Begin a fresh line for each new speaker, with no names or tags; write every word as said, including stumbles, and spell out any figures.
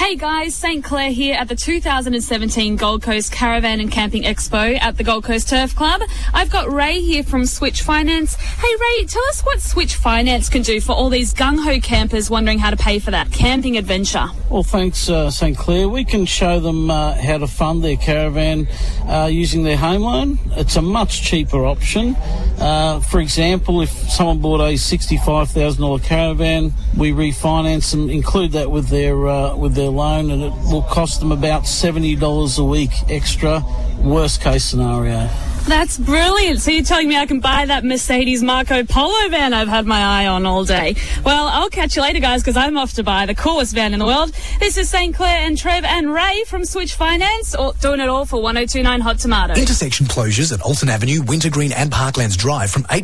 Hey guys, Saint Clair here at the two thousand seventeen Gold Coast Caravan and Camping Expo at the Gold Coast Turf Club. I've got Ray here from Switch Finance. Hey Ray, tell us what Switch Finance can do for all these gung-ho campers wondering how to pay for that camping adventure.
Well, thanks, uh, Saint Clair. We can show them uh, how to fund their caravan uh, using their home loan. It's a much cheaper option. Uh, for example, if someone bought a sixty-five thousand dollars caravan, we refinance them, include that with their uh, with their loan, and it will cost them about seventy dollars a week extra, worst case scenario.
That's brilliant. So you're telling me I can buy that Mercedes Marco Polo van I've had my eye on all day. Well, I'll catch you later, guys, because I'm off to buy the coolest van in the world. This is Saint Clair and Trev and Ray from Switch Finance, or doing it all for one oh two nine Hot Tomato.
Intersection closures at Alton Avenue, Wintergreen and Parklands Drive from eight